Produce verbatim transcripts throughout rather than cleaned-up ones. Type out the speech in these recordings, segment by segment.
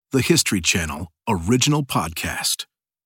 the History Channel original podcast.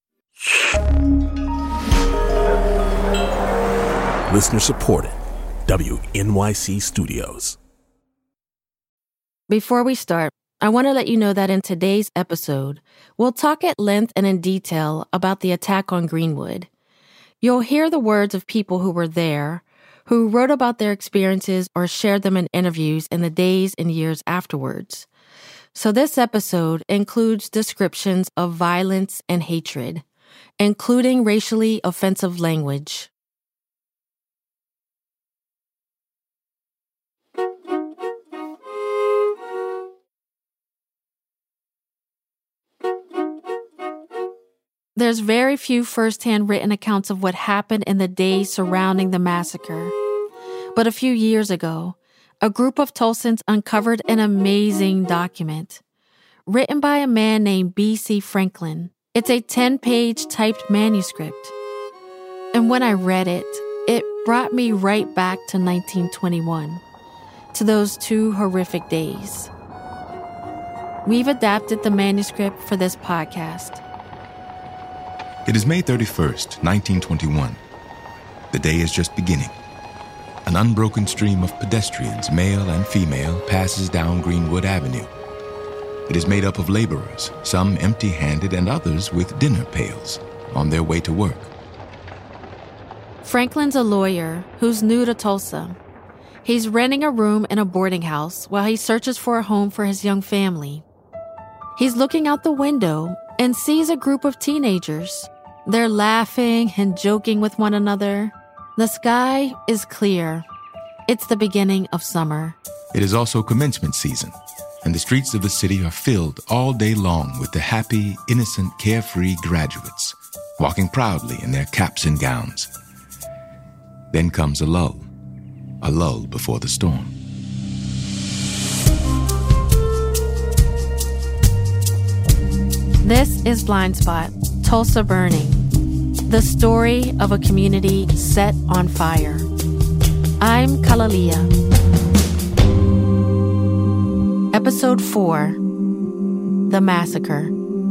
Listener supported. W N Y C Studios. Before we start, I want to let you know that in today's episode, we'll talk at length and in detail about the attack on Greenwood. You'll hear the words of people who were there, who wrote about their experiences or shared them in interviews in the days and years afterwards. So this episode includes descriptions of violence and hatred, including racially offensive language. There's very few first-hand written accounts of what happened in the days surrounding the massacre. But a few years ago, a group of Tulsans uncovered an amazing document written by a man named B C Franklin. It's a ten-page typed manuscript. And when I read it, it brought me right back to nineteen twenty-one, to those two horrific days. We've adapted the manuscript for this podcast. It is May thirty-first, nineteen twenty-one. The day is just beginning. An unbroken stream of pedestrians, male and female, passes down Greenwood Avenue. It is made up of laborers, some empty-handed and others with dinner pails, on their way to work. Franklin's a lawyer who's new to Tulsa. He's renting a room in a boarding house while he searches for a home for his young family. He's looking out the window and sees a group of teenagers. They're laughing and joking with one another. The sky is clear. It's the beginning of summer. It is also commencement season, and the streets of the city are filled all day long with the happy, innocent, carefree graduates, walking proudly in their caps and gowns. Then comes a lull, a lull before the storm. This is Blind Spot, Tulsa Burning, the story of a community set on fire. I'm Kalalia. Episode four, The Massacre.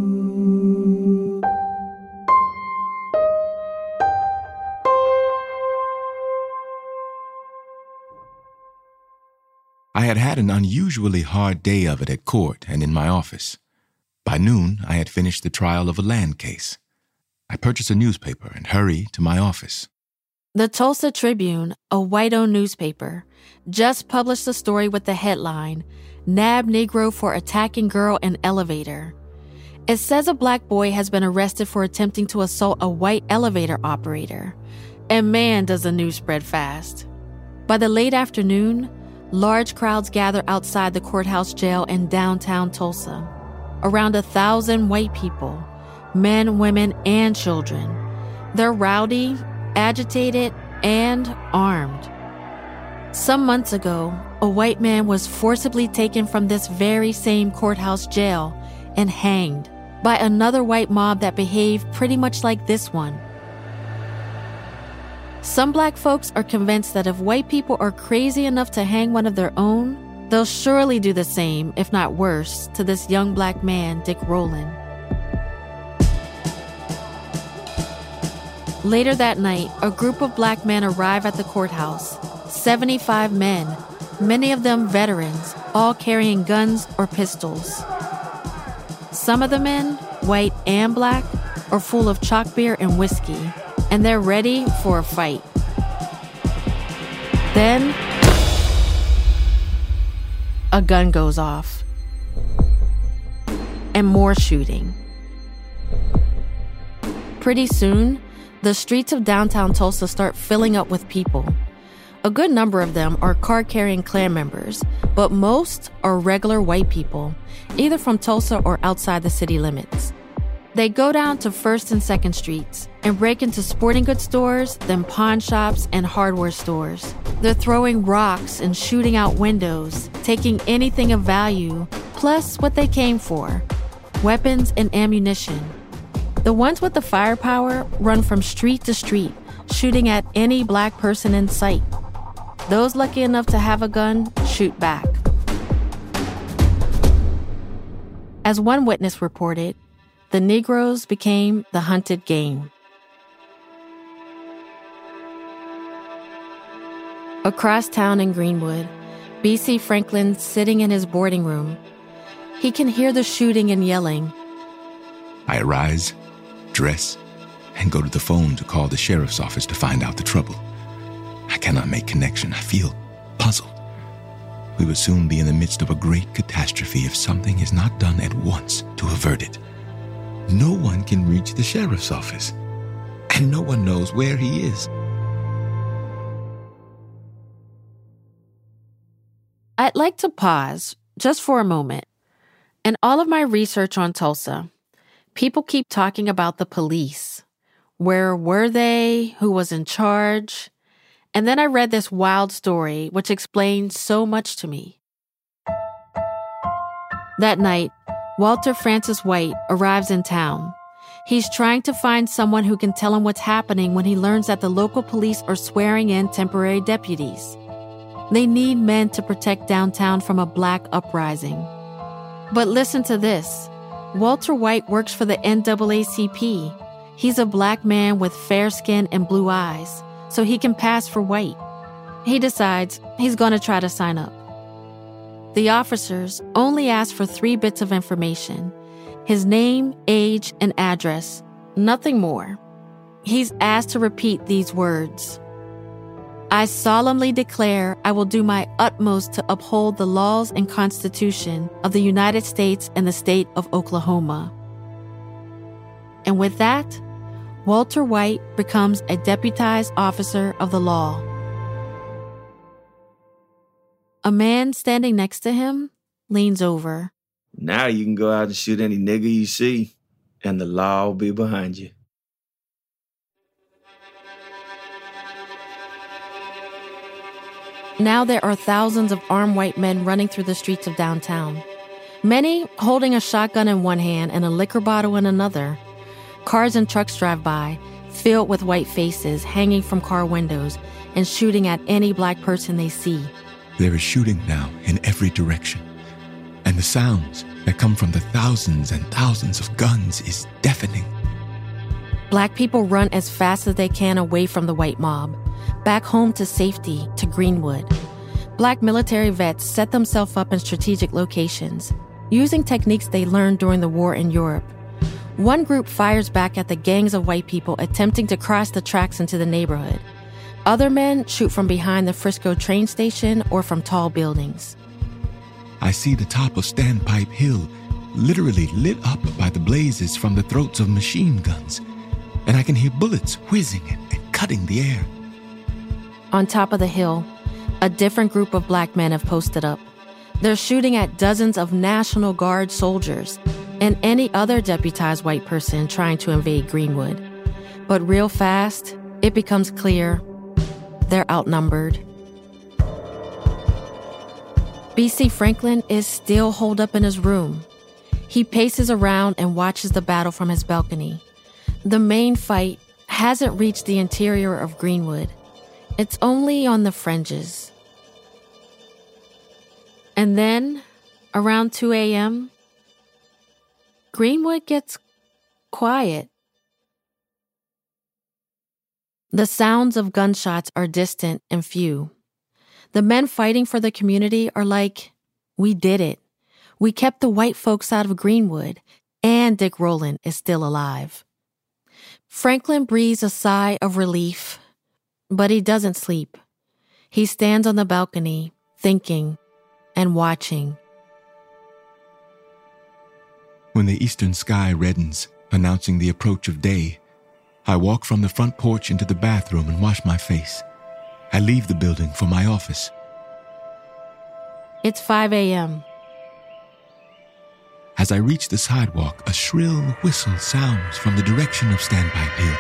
I had had an unusually hard day of it at court and in my office. By noon, I had finished the trial of a land case. I purchased a newspaper and hurried to my office. The Tulsa Tribune, a white-owned newspaper, just published a story with the headline, Nab Negro for Attacking Girl in Elevator. It says a black boy has been arrested for attempting to assault a white elevator operator. And man, does the news spread fast. By the late afternoon, large crowds gather outside the courthouse jail in downtown Tulsa. Around a thousand white people, men, women, and children. They're rowdy, agitated, and armed. Some months ago, a white man was forcibly taken from this very same courthouse jail and hanged by another white mob that behaved pretty much like this one. Some black folks are convinced that if white people are crazy enough to hang one of their own, they'll surely do the same, if not worse, to this young black man, Dick Rowland. Later that night, a group of black men arrive at the courthouse. seventy-five men, many of them veterans, all carrying guns or pistols. Some of the men, white and black, are full of chalk beer and whiskey, and they're ready for a fight. Then, a gun goes off. And more shooting. Pretty soon, the streets of downtown Tulsa start filling up with people. A good number of them are card-carrying Klan members, but most are regular white people, either from Tulsa or outside the city limits. They go down to First and Second Streets and break into sporting goods stores, then pawn shops and hardware stores. They're throwing rocks and shooting out windows, taking anything of value, plus what they came for, weapons and ammunition. The ones with the firepower run from street to street, shooting at any black person in sight. Those lucky enough to have a gun shoot back. As one witness reported, the Negroes became the hunted game. Across town in Greenwood, B C Franklin's sitting in his boarding room. He can hear the shooting and yelling. I arise, dress, and go to the phone to call the sheriff's office to find out the trouble. I cannot make connection. I feel puzzled. We will soon be in the midst of a great catastrophe if something is not done at once to avert it. No one can reach the sheriff's office, and no one knows where he is. I'd like to pause just for a moment. In all of my research on Tulsa, people keep talking about the police. Where were they? Who was in charge? And then I read this wild story which explained so much to me. That night, Walter Francis White arrives in town. He's trying to find someone who can tell him what's happening when he learns that the local police are swearing in temporary deputies. They need men to protect downtown from a black uprising. But listen to this. Walter White works for the N double A C P. He's a black man with fair skin and blue eyes, so he can pass for white. He decides he's going to try to sign up. The officers only ask for three bits of information: his name, age, and address, nothing more. He's asked to repeat these words: I solemnly declare I will do my utmost to uphold the laws and Constitution of the United States and the state of Oklahoma. And with that, Walter White becomes a deputized officer of the law. A man standing next to him leans over. Now you can go out and shoot any nigger you see, and the law will be behind you. Now there are thousands of armed white men running through the streets of downtown. Many holding a shotgun in one hand and a liquor bottle in another. Cars and trucks drive by, filled with white faces hanging from car windows and shooting at any black person they see. There is shooting now in every direction, and the sounds that come from the thousands and thousands of guns is deafening. Black people run as fast as they can away from the white mob, back home to safety, to Greenwood. Black military vets set themselves up in strategic locations, using techniques they learned during the war in Europe. One group fires back at the gangs of white people attempting to cross the tracks into the neighborhood. Other men shoot from behind the Frisco train station or from tall buildings. I see the top of Standpipe Hill literally lit up by the blazes from the throats of machine guns, and I can hear bullets whizzing and, and cutting the air. On top of the hill, a different group of black men have posted up. They're shooting at dozens of National Guard soldiers and any other deputized white person trying to invade Greenwood. But real fast, it becomes clear they're outnumbered. B C Franklin is still holed up in his room. He paces around and watches the battle from his balcony. The main fight hasn't reached the interior of Greenwood. It's only on the fringes. And then, around two a.m., Greenwood gets quiet. The sounds of gunshots are distant and few. The men fighting for the community are like, we did it. We kept the white folks out of Greenwood, and Dick Rowland is still alive. Franklin breathes a sigh of relief, but he doesn't sleep. He stands on the balcony, thinking and watching. When the eastern sky reddens, announcing the approach of day, I walk from the front porch into the bathroom and wash my face. I leave the building for my office. It's five a.m. As I reach the sidewalk, a shrill whistle sounds from the direction of Standpipe Hill.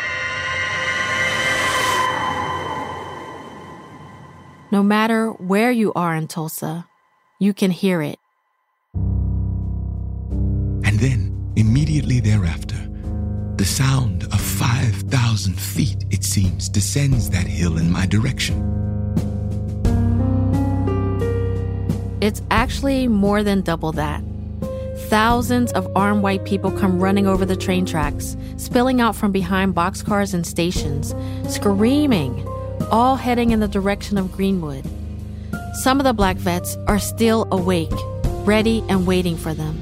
No matter where you are in Tulsa, you can hear it. And then, immediately thereafter, the sound of five thousand feet, it seems, descends that hill in my direction. It's actually more than double that. Thousands of armed white people come running over the train tracks, spilling out from behind boxcars and stations, screaming, all heading in the direction of Greenwood. Some of the black vets are still awake, ready and waiting for them.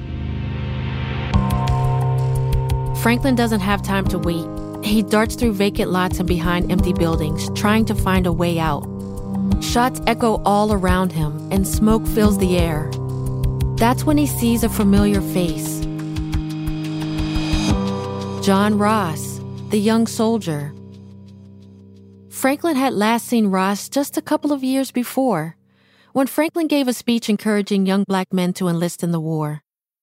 Franklin doesn't have time to wait. He darts through vacant lots and behind empty buildings, trying to find a way out. Shots echo all around him, and smoke fills the air. That's when he sees a familiar face. John Ross, the young soldier. Franklin had last seen Ross just a couple of years before, when Franklin gave a speech encouraging young black men to enlist in the war.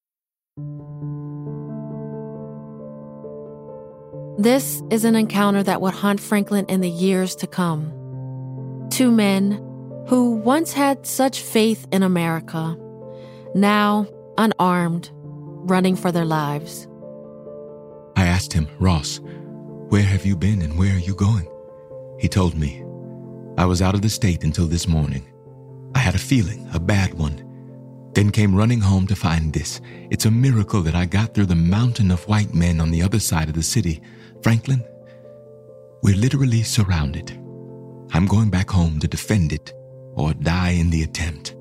This is an encounter that would haunt Franklin in the years to come. Two men who once had such faith in America, now unarmed, running for their lives. I asked him, Ross, where have you been and where are you going? He told me, I was out of the state until this morning. I had a feeling, a bad one. Then came running home to find this. It's a miracle that I got through the mountain of white men on the other side of the city. Franklin, we're literally surrounded. I'm going back home to defend it or die in the attempt.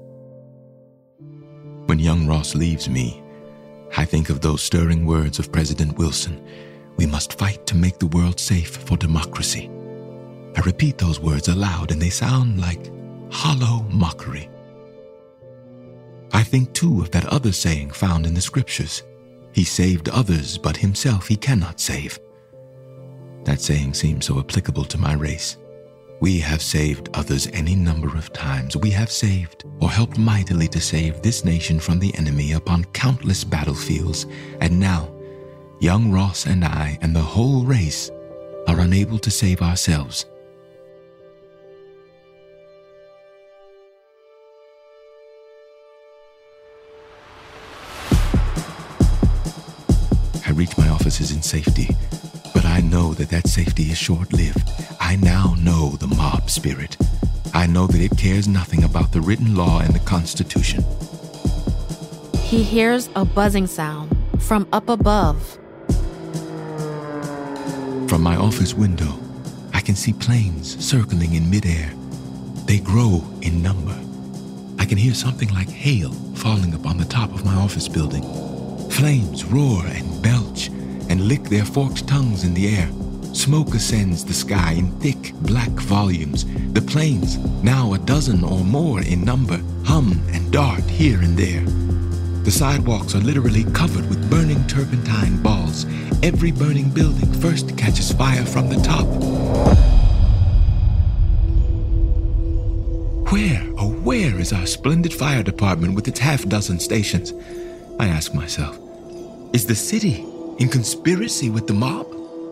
When young Ross leaves me, I think of those stirring words of President Wilson. We must fight to make the world safe for democracy. I repeat those words aloud and they sound like hollow mockery. I think too of that other saying found in the scriptures. He saved others, but himself he cannot save. That saying seems so applicable to my race. We have saved others any number of times. We have saved or helped mightily to save this nation from the enemy upon countless battlefields. And now, young Ross and I and the whole race are unable to save ourselves. I reach my offices in safety, but I know that that safety is short-lived. I now know the mob spirit. I know that it cares nothing about the written law and the Constitution. He hears a buzzing sound from up above. From my office window, I can see planes circling in midair. They grow in number. I can hear something like hail falling upon the top of my office building. Flames roar and belch and lick their forked tongues in the air. Smoke ascends the sky in thick, black volumes. The planes, now a dozen or more in number, hum and dart here and there. The sidewalks are literally covered with burning turpentine balls. Every burning building first catches fire from the top. Where, oh where is our splendid fire department with its half-dozen stations? I ask myself, is the city in conspiracy with the mob?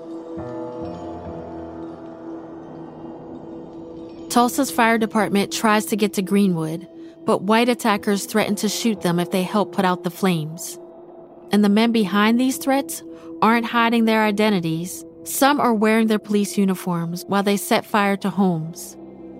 Tulsa's fire department tries to get to Greenwood, but white attackers threaten to shoot them if they help put out the flames. And the men behind these threats aren't hiding their identities. Some are wearing their police uniforms while they set fire to homes.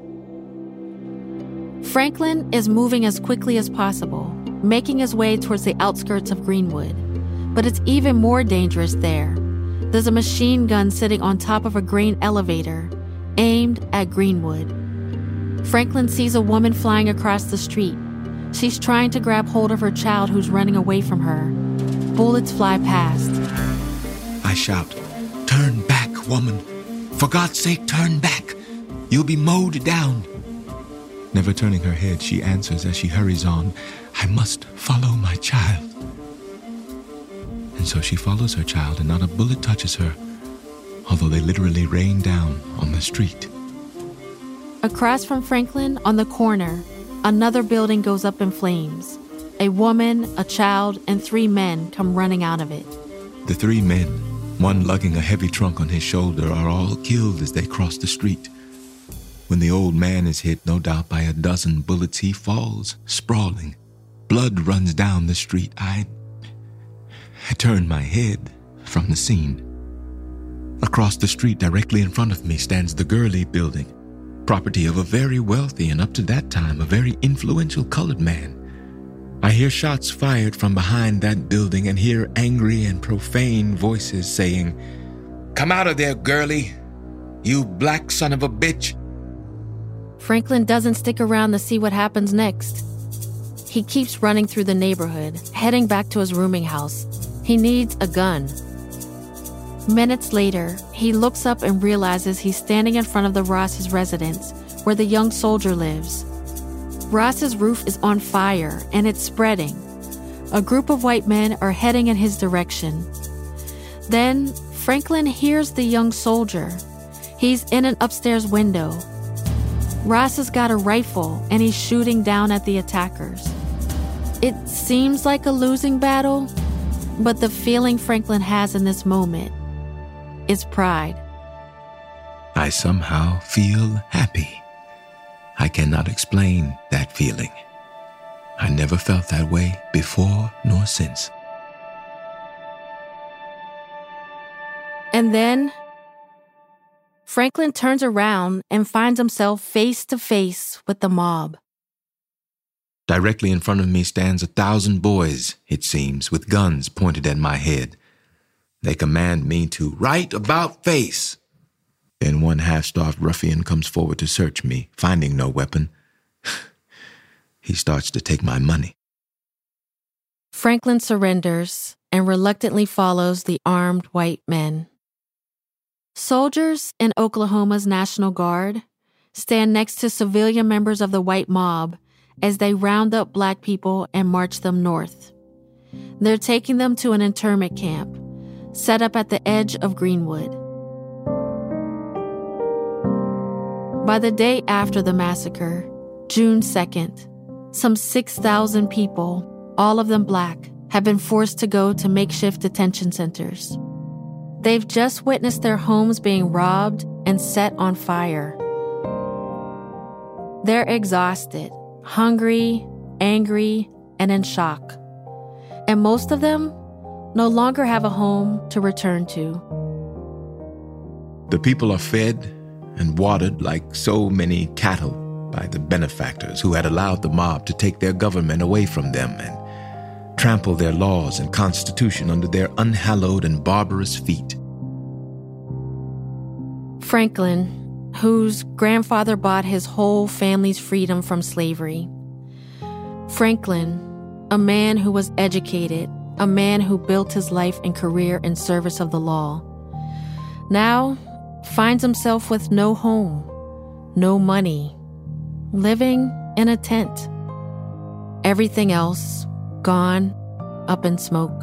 Franklin is moving as quickly as possible, making his way towards the outskirts of Greenwood. But it's even more dangerous there. There's a machine gun sitting on top of a grain elevator, aimed at Greenwood. Franklin sees a woman flying across the street. She's trying to grab hold of her child who's running away from her. Bullets fly past. I shout, "Turn back, woman! For God's sake, turn back! You'll be mowed down!" Never turning her head, she answers as she hurries on, "I must follow my child." And so she follows her child and not a bullet touches her, although they literally rain down on the street. Across from Franklin, on the corner, another building goes up in flames. A woman, a child, and three men come running out of it. The three men, one lugging a heavy trunk on his shoulder, are all killed as they cross the street. When the old man is hit, no doubt by a dozen bullets, he falls, sprawling. Blood runs down the street. I, I turn my head from the scene. Across the street, directly in front of me, stands the Gurley Building, property of a very wealthy and up to that time a very influential colored man. I hear shots fired from behind that building and hear angry and profane voices saying, "Come out of there, girlie, you black son of a bitch." Franklin doesn't stick around to see what happens next. He keeps running through the neighborhood, heading back to his rooming house. He needs a gun. Minutes later, he looks up and realizes he's standing in front of the Ross's residence, where the young soldier lives. Ross's roof is on fire, and it's spreading. A group of white men are heading in his direction. Then, Franklin hears the young soldier. He's in an upstairs window. Ross has got a rifle, and he's shooting down at the attackers. It seems like a losing battle, but the feeling Franklin has in this moment is pride. I somehow feel happy. I cannot explain that feeling. I never felt that way before nor since. And then, Franklin turns around and finds himself face to face with the mob. Directly in front of me stands a thousand boys, it seems, with guns pointed at my head. They command me to right about face. Then one half-starved ruffian comes forward to search me, finding no weapon. He starts to take my money. Franklin surrenders and reluctantly follows the armed white men. Soldiers in Oklahoma's National Guard stand next to civilian members of the white mob as they round up black people and march them north. They're taking them to an internment camp set up at the edge of Greenwood. By the day after the massacre, June second, some six thousand people, all of them black, have been forced to go to makeshift detention centers. They've just witnessed their homes being robbed and set on fire. They're exhausted, hungry, angry, and in shock. And most of them no longer have a home to return to. The people are fed and watered like so many cattle by the benefactors who had allowed the mob to take their government away from them and trample their laws and constitution under their unhallowed and barbarous feet. Franklin, whose grandfather bought his whole family's freedom from slavery. Franklin, a man who was educated, a man who built his life and career in service of the law, now finds himself with no home, no money, living in a tent. Everything else gone, up in smoke.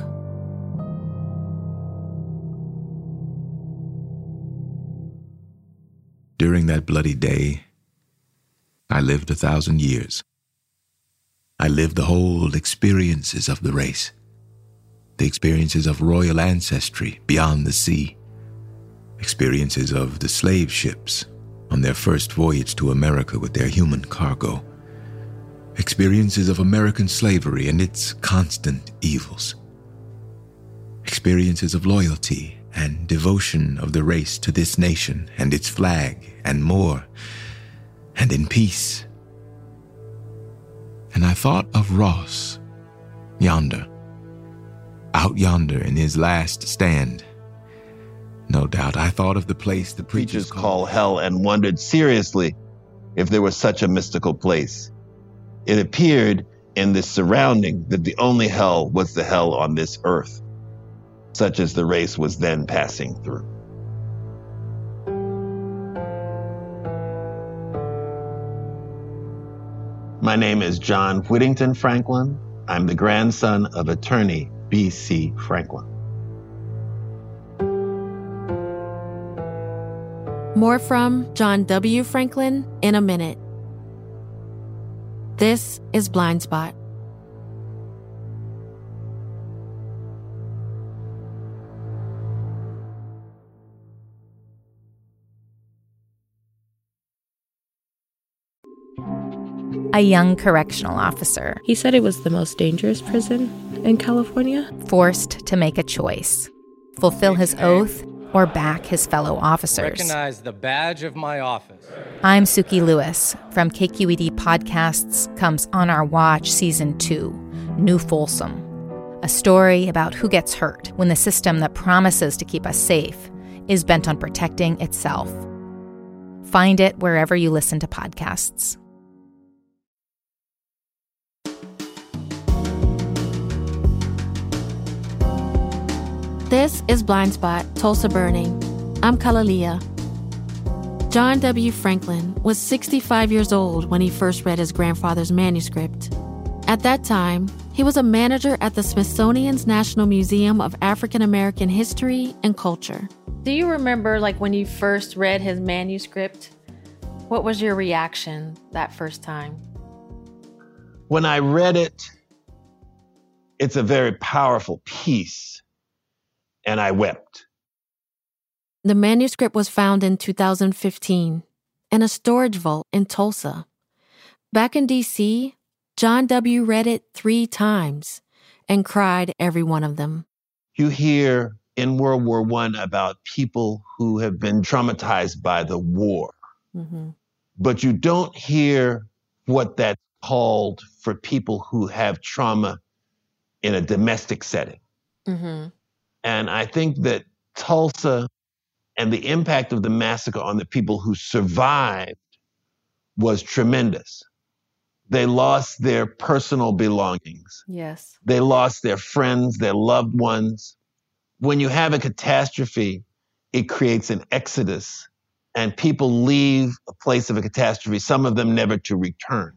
During that bloody day, I lived a thousand years. I lived the whole experiences of the race, the experiences of royal ancestry beyond the sea, experiences of the slave ships on their first voyage to America with their human cargo, experiences of American slavery and its constant evils, experiences of loyalty and devotion of the race to this nation and its flag and more, and in peace. And I thought of Ross, yonder, out yonder in his last stand. No doubt I thought of the place the preachers, preachers call hell and wondered seriously if there was such a mystical place. It appeared in this surrounding that the only hell was the hell on this earth, such as the race was then passing through. My name is John Whittington Franklin. I'm the grandson of attorney B C Franklin. More from John W. Franklin in a minute. This is Blind Spot. A young correctional officer. He said it was the most dangerous prison in California. Forced to make a choice. Fulfill his oath or back his fellow officers. Recognize the badge of my office. I'm Suki Lewis from K Q E D Podcasts Comes On Our Watch Season two, New Folsom, a story about who gets hurt when the system that promises to keep us safe is bent on protecting itself. Find it wherever you listen to podcasts. This is Blind Spot, Tulsa Burning. I'm Kalalea. John W. Franklin was sixty-five years old when he first read his grandfather's manuscript. At that time, he was a manager at the Smithsonian's National Museum of African American History and Culture. Do you remember, like, when you first read his manuscript? What was your reaction that first time? When I read it, it's a very powerful piece, and I wept. The manuscript was found in two thousand fifteen in a storage vault in Tulsa. Back in D C, John W. read it three times and cried every one of them. You hear in World War One about people who have been traumatized by the war, Mm-hmm. but you don't hear what that's called for people who have trauma in a domestic setting. Mm-hmm. And I think that Tulsa and the impact of the massacre on the people who survived was tremendous. They lost their personal belongings. Yes. They lost their friends, their loved ones. When you have a catastrophe, it creates an exodus, and people leave a place of a catastrophe, some of them never to return.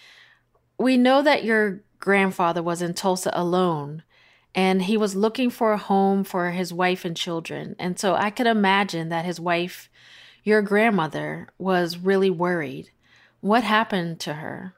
We know that your grandfather was in Tulsa alone, and he was looking for a home for his wife and children. And so I could imagine that his wife, your grandmother, was really worried. What happened to her?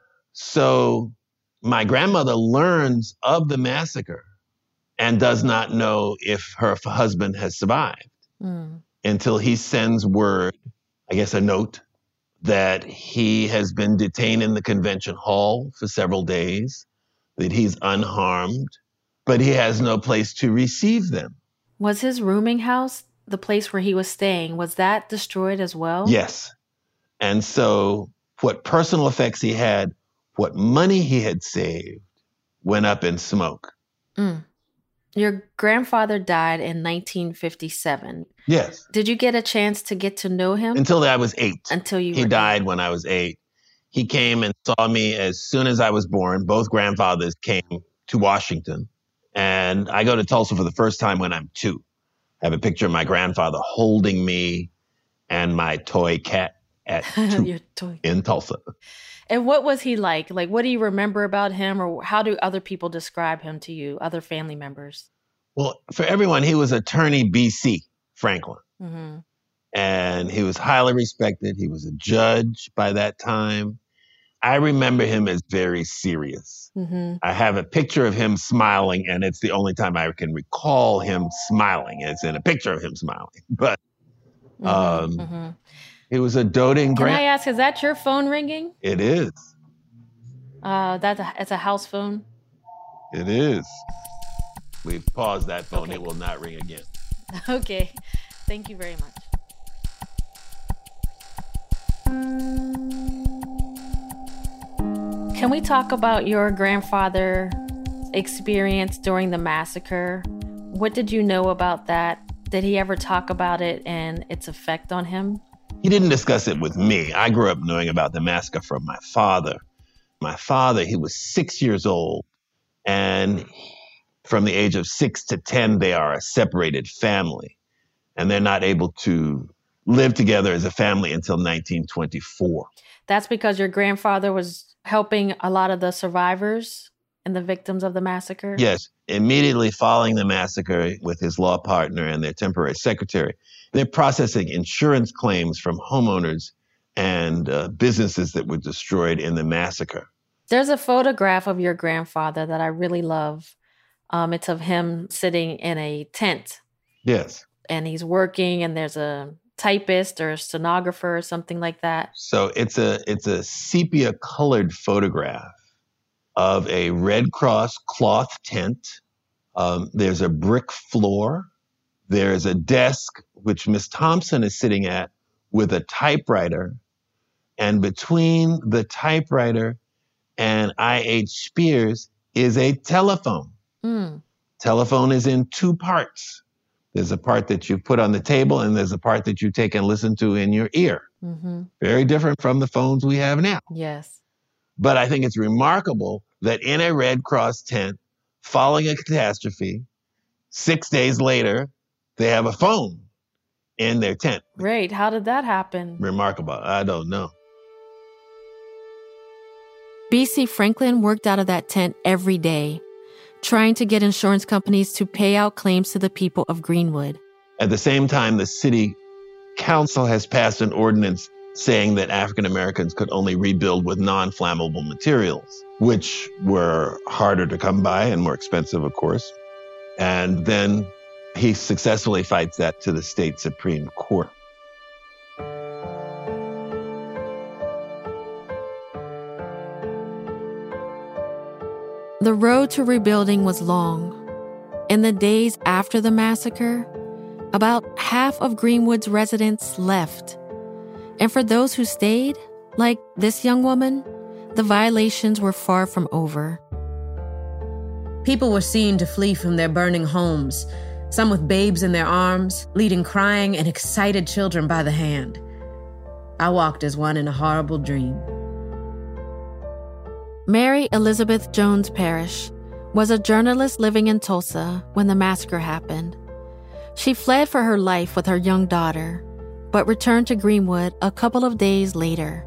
So my grandmother learns of the massacre and does not know if her f- husband has survived Mm. until he sends word, I guess a note, that he has been detained in the convention hall for several days, that he's unharmed, but he has no place to receive them. Was his rooming house, the place where he was staying, was that destroyed as well? Yes. And so what personal effects he had, what money he had saved, went up in smoke. Mm. Your grandfather died in nineteen fifty-seven. Yes. Did you get a chance to get to know him? Until I was eight. Until you He were died when I was eight. He came and saw me as soon as I was born. Both grandfathers came to Washington. And I go to Tulsa for the first time when I'm two. I have a picture of my grandfather holding me and my toy cat at two Your toy. in Tulsa. And what was he like? Like, what do you remember about him, or how do other people describe him to you, other family members? Well, for everyone, he was attorney B C Franklin. Mm-hmm. And he was highly respected. He was a judge by that time. I remember him as very serious. Mm-hmm. I have a picture of him smiling, and it's the only time I can recall him smiling. It's in a picture of him smiling. But um, Mm-hmm. Mm-hmm. he was a doting Can grand. I ask, is that your phone ringing? It is. Uh, that's a, it's a house phone. It is. We've paused that phone. Okay. It will not ring again. Okay. Thank you very much. Can we talk about your grandfather's experience during the massacre? What did you know about that? Did he ever talk about it and its effect on him? He didn't discuss it with me. I grew up knowing about the massacre from my father. My father, he was six years old, and from the age of six to ten, they are a separated family, and they're not able to live together as a family until nineteen twenty-four. That's because your grandfather was helping a lot of the survivors and the victims of the massacre? Yes. Immediately following the massacre, with his law partner and their temporary secretary, they're processing insurance claims from homeowners and uh, businesses that were destroyed in the massacre. There's a photograph of your grandfather that I really love. Um, it's of him sitting in a tent. Yes. And he's working, and there's a typist or a stenographer or something like that. So it's a it's a sepia colored photograph of a Red Cross cloth tent. Um, there's a brick floor. There's a desk, which Miss Thompson is sitting at, with a typewriter. And between the typewriter and I H Spears is a telephone. Mm. Telephone is in two parts. There's a part that you put on the table, and there's a part that you take and listen to in your ear. Mm-hmm. Very different from the phones we have now. Yes. But I think it's remarkable that in a Red Cross tent, following a catastrophe, six days later, they have a phone in their tent. Right. How did that happen? Remarkable. I don't know. B C Franklin worked out of that tent every day, trying to get insurance companies to pay out claims to the people of Greenwood. At the same time, the city council has passed an ordinance saying that African Americans could only rebuild with non-flammable materials, which were harder to come by and more expensive, of course. And then he successfully fights that to the state Supreme Court. The road to rebuilding was long. In the days after the massacre, about half of Greenwood's residents left. And for those who stayed, like this young woman, the violations were far from over. People were seen to flee from their burning homes, some with babes in their arms, leading crying and excited children by the hand. I walked as one in a horrible dream. Mary Elizabeth Jones Parrish was a journalist living in Tulsa when the massacre happened. She fled for her life with her young daughter, but returned to Greenwood a couple of days later.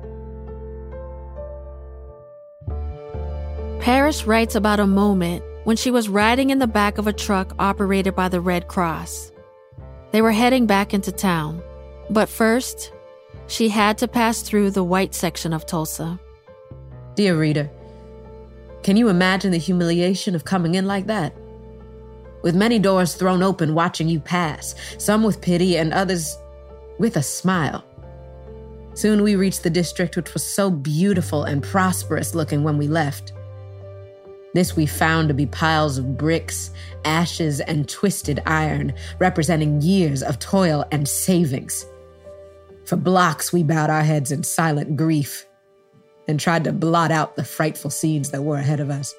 Parrish writes about a moment when she was riding in the back of a truck operated by the Red Cross. They were heading back into town, but first, she had to pass through the white section of Tulsa. Dear reader, can you imagine the humiliation of coming in like that? With many doors thrown open watching you pass, some with pity and others with a smile. Soon we reached the district which was so beautiful and prosperous looking when we left. This we found to be piles of bricks, ashes, and twisted iron, representing years of toil and savings. For blocks we bowed our heads in silent grief and tried to blot out the frightful scenes that were ahead of us.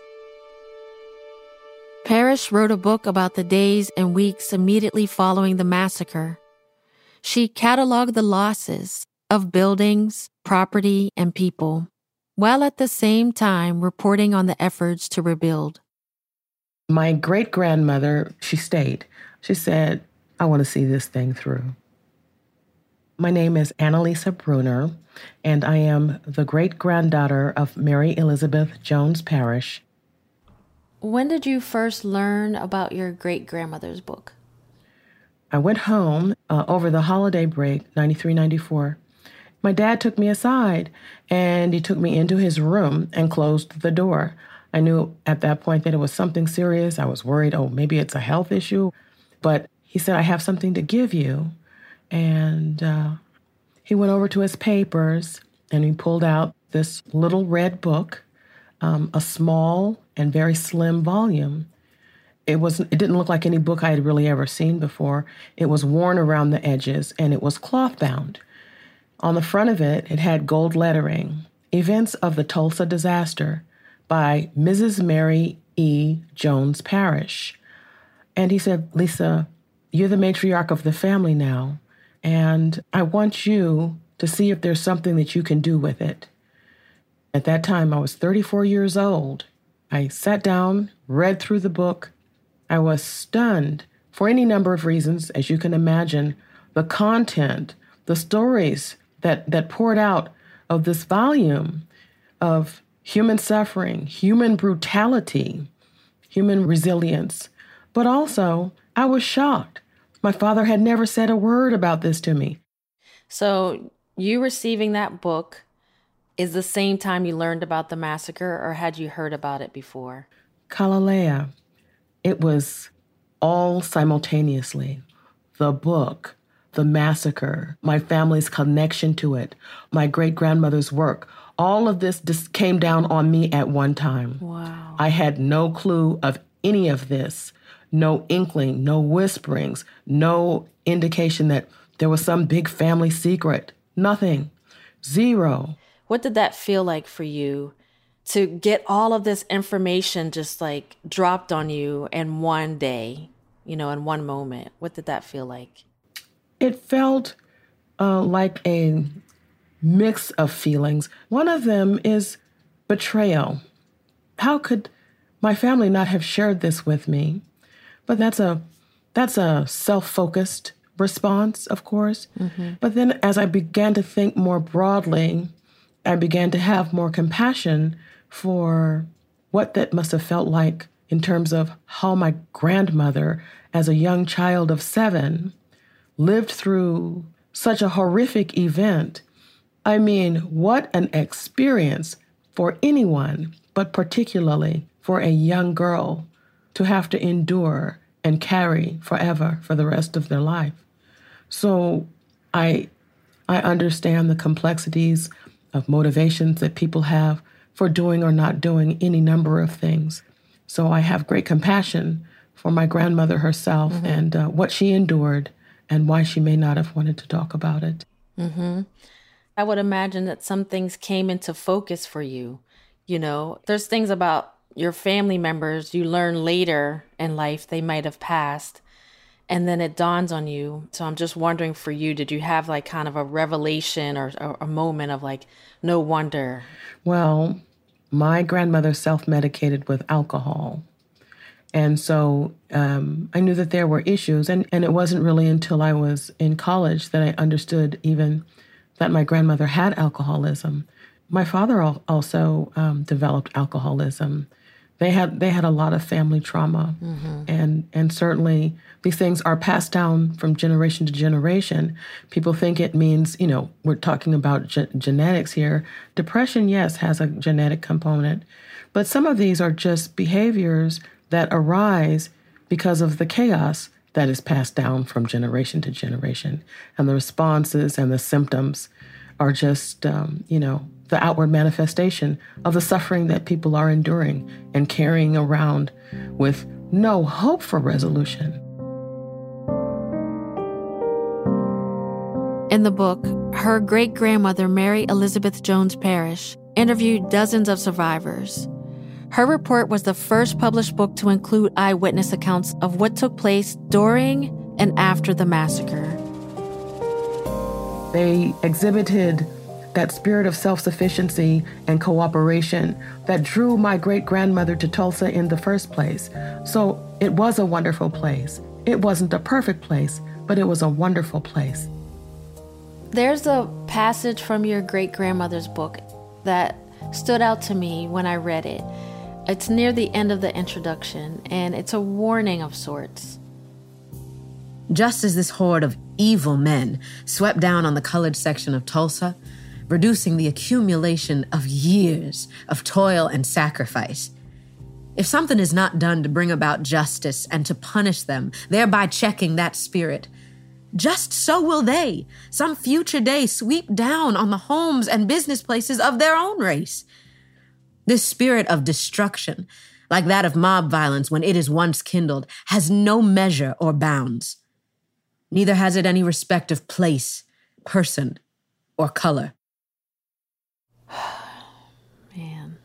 Parrish wrote a book about the days and weeks immediately following the massacre. She cataloged the losses of buildings, property, and people, while at the same time reporting on the efforts to rebuild. My great-grandmother, she stayed. She said, I want to see this thing through. My name is Annalisa Bruner, and I am the great-granddaughter of Mary Elizabeth Jones Parrish. When did you first learn about your great-grandmother's book? I went home uh, over the holiday break, ninety-three ninety-four. My dad took me aside, and he took me into his room and closed the door. I knew at that point that it was something serious. I was worried, oh, maybe it's a health issue. But he said, I have something to give you. And uh, he went over to his papers, and he pulled out this little red book, um, a small and very slim volume. It wasn't. It didn't look like any book I had really ever seen before. It was worn around the edges, and it was cloth-bound. On the front of it, it had gold lettering, Events of the Tulsa Disaster by Missus Mary E. Jones Parrish. And he said, Lisa, you're the matriarch of the family now, and I want you to see if there's something that you can do with it. At that time, I was thirty-four years old. I sat down, read through the book. I was stunned for any number of reasons, as you can imagine. The content, the stories that, that poured out of this volume of human suffering, human brutality, human resilience. But also, I was shocked. My father had never said a word about this to me. So you receiving that book is the same time you learned about the massacre, or had you heard about it before? Kalalea, it was all simultaneously. The book, the massacre, my family's connection to it, my great-grandmother's work, all of this just came down on me at one time. Wow. I had no clue of any of this, no inkling, no whisperings, no indication that there was some big family secret. Nothing. Zero. What did that feel like for you to get all of this information just like dropped on you in one day, you know, in one moment? What did that feel like? It felt uh, like a mix of feelings. One of them is betrayal. How could my family not have shared this with me? But that's a that's a self-focused response, of course. Mm-hmm. But then as I began to think more broadly, I began to have more compassion for what that must have felt like in terms of how my grandmother, as a young child of seven, lived through such a horrific event. I mean, what an experience for anyone, but particularly for a young girl to have to endure and carry forever for the rest of their life. So I, I understand the complexities of motivations that people have for doing or not doing any number of things. So I have great compassion for my grandmother herself mm-hmm. and uh, what she endured and why she may not have wanted to talk about it. Mm-hmm. I would imagine that some things came into focus for you. You know, there's things about your family members you learn later in life they might have passed, and then it dawns on you. So I'm just wondering for you, did you have like kind of a revelation or, or a moment of like, no wonder? Well, my grandmother self-medicated with alcohol. And so um, I knew that there were issues. And, and it wasn't really until I was in college that I understood even that my grandmother had alcoholism. My father al- also um, developed alcoholism. They had they had a lot of family trauma. Mm-hmm. And, and certainly these things are passed down from generation to generation. People think it means, you know, we're talking about ge- genetics here. Depression, yes, has a genetic component. But some of these are just behaviors that arise because of the chaos that is passed down from generation to generation. And the responses and the symptoms are just, um, you know, the outward manifestation of the suffering that people are enduring and carrying around with no hope for resolution. In the book, her great-grandmother, Mary Elizabeth Jones Parrish, interviewed dozens of survivors. Her report was the first published book to include eyewitness accounts of what took place during and after the massacre. They exhibited that spirit of self-sufficiency and cooperation that drew my great-grandmother to Tulsa in the first place. So it was a wonderful place. It wasn't a perfect place, but it was a wonderful place. There's a passage from your great-grandmother's book that stood out to me when I read it. It's near the end of the introduction, and it's a warning of sorts. Just as this horde of evil men swept down on the colored section of Tulsa, reducing the accumulation of years of toil and sacrifice, if something is not done to bring about justice and to punish them, thereby checking that spirit, just so will they, some future day, sweep down on the homes and business places of their own race. This spirit of destruction, like that of mob violence when it is once kindled, has no measure or bounds. Neither has it any respect of place, person, or color. Man.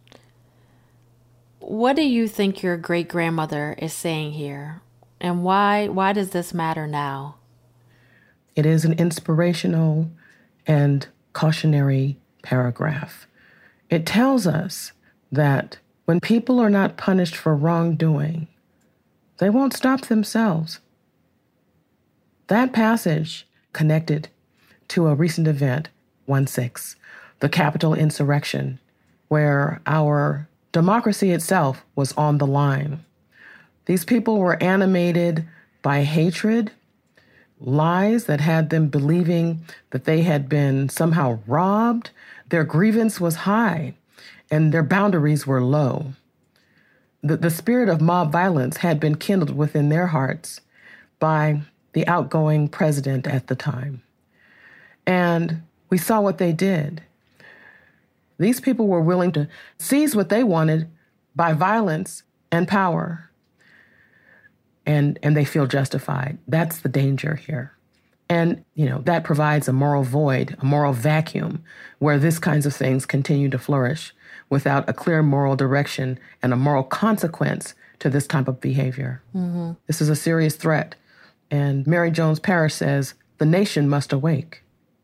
What do you think your great-grandmother is saying here? And why, why does this matter now? It is an inspirational and cautionary paragraph. It tells us that when people are not punished for wrongdoing, they won't stop themselves. That passage connected to a recent event, one six, the Capitol insurrection, where our democracy itself was on the line. These people were animated by hatred, lies that had them believing that they had been somehow robbed. Their grievance was high, and their boundaries were low. The, the spirit of mob violence had been kindled within their hearts by the outgoing president at the time. And we saw what they did. These people were willing to seize what they wanted by violence and power. And, and they feel justified. That's the danger here. And, you know, that provides a moral void, a moral vacuum where these kinds of things continue to flourish without a clear moral direction and a moral consequence to this type of behavior. Mm-hmm. This is a serious threat. And Mary Jones Parrish says, the nation must awake.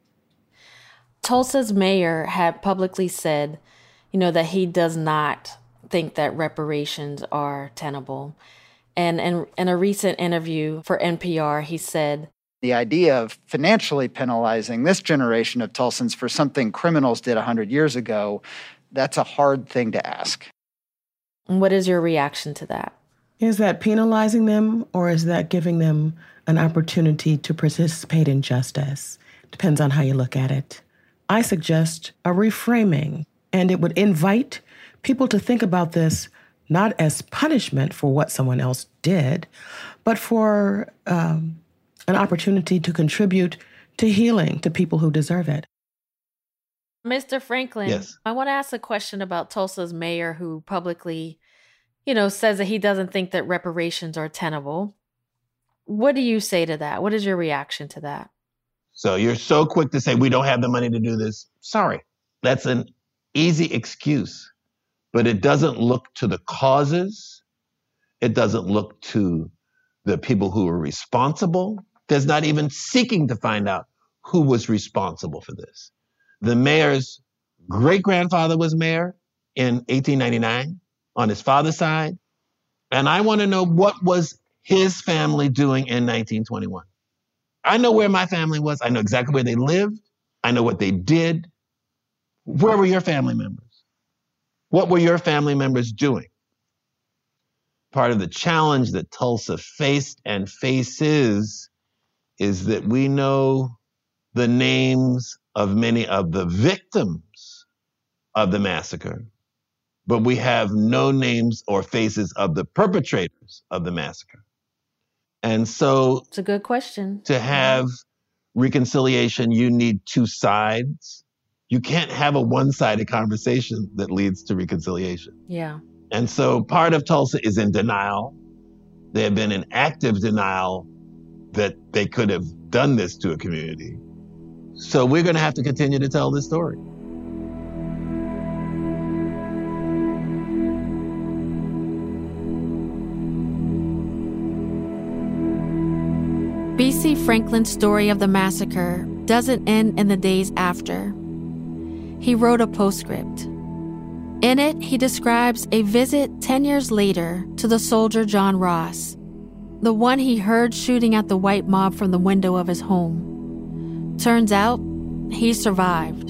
Tulsa's mayor had publicly said, you know, that he does not think that reparations are tenable. And in, in a recent interview for N P R, he said, the idea of financially penalizing this generation of Tulsans for something criminals did one hundred years ago, that's a hard thing to ask. What is your reaction to that? Is that penalizing them, or is that giving them an opportunity to participate in justice? Depends on how you look at it. I suggest a reframing, and it would invite people to think about this not as punishment for what someone else did, but for um, an opportunity to contribute to healing to people who deserve it. Mister Franklin, yes. I want to ask a question about Tulsa's mayor who publicly, you know, says that he doesn't think that reparations are tenable. What do you say to that? What is your reaction to that? So you're so quick to say we don't have the money to do this. Sorry. That's an easy excuse, but it doesn't look to the causes. It doesn't look to the people who are responsible. There's not even seeking to find out who was responsible for this. The mayor's great-grandfather was mayor in eighteen ninety-nine on his father's side. And I want to know what was his family doing in nineteen twenty-one. I know where my family was. I know exactly where they lived. I know what they did. Where were your family members? What were your family members doing? Part of the challenge that Tulsa faced and faces is that we know the names of many of the victims of the massacre, but we have no names or faces of the perpetrators of the massacre. And so it's a good question. To have reconciliation, you need two sides. You can't have a one-sided conversation that leads to reconciliation. Yeah. And so part of Tulsa is in denial. They have been in active denial that they could have done this to a community. So we're going to have to continue to tell this story. B C Franklin's story of the massacre doesn't end in the days after. He wrote a postscript. In it, he describes a visit ten years later to the soldier John Ross, the one he heard shooting at the white mob from the window of his home. Turns out, he survived.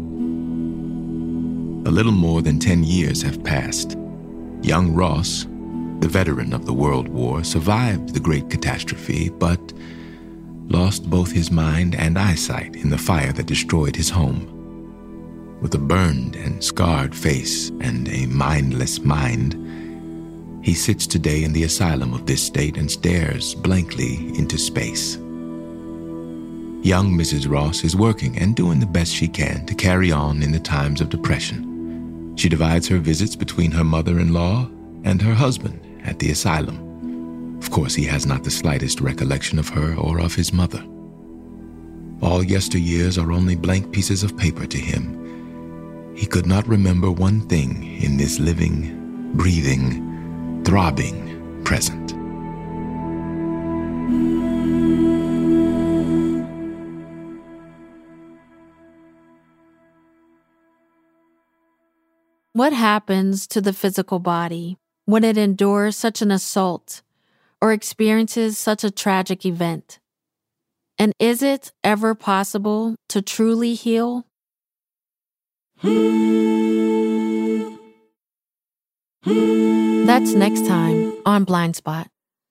A little more than ten years have passed. Young Ross, the veteran of the World War, survived the great catastrophe, but lost both his mind and eyesight in the fire that destroyed his home. With a burned and scarred face and a mindless mind, he sits today in the asylum of this state and stares blankly into space. Young Missus Ross is working and doing the best she can to carry on in the times of depression. She divides her visits between her mother-in-law and her husband at the asylum. Of course, he has not the slightest recollection of her or of his mother. All yesteryears are only blank pieces of paper to him. He could not remember one thing in this living, breathing, throbbing present. What happens to the physical body when it endures such an assault or experiences such a tragic event? And is it ever possible to truly heal? That's next time on Blind Spot.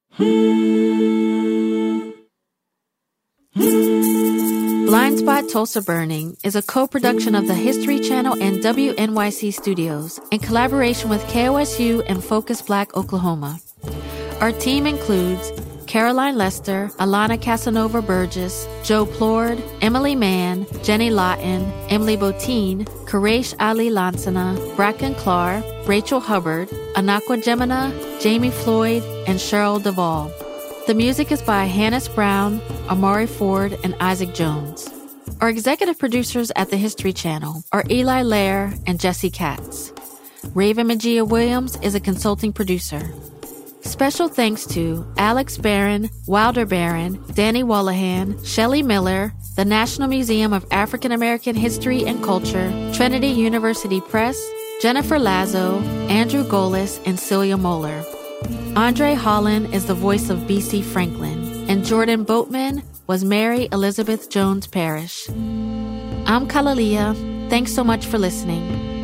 Blind Spot Tulsa Burning is a co-production of the History Channel and W N Y C Studios in collaboration with K O S U and Focus Black Oklahoma. Our team includes Caroline Lester, Alana Casanova Burgess, Joe Plord, Emily Mann, Jenny Lawton, Emily Botine, Quresh Ali Lansana, Bracken Clark, Rachel Hubbard, Anakwa Gemina, Jamie Floyd, and Cheryl Duvall. The music is by Hannes Brown, Amari Ford, and Isaac Jones. Our executive producers at the History Channel are Eli Lair and Jesse Katz. Raven Magia Williams is a consulting producer. Special thanks to Alex Barron, Wilder Barron, Danny Wallahan, Shelley Miller, the National Museum of African American History and Culture, Trinity University Press, Jennifer Lazo, Andrew Golis, and Celia Moeller. Andre Holland is the voice of B C Franklin, and Jordan Boatman was Mary Elizabeth Jones Parrish. I'm Kalalia. Thanks so much for listening.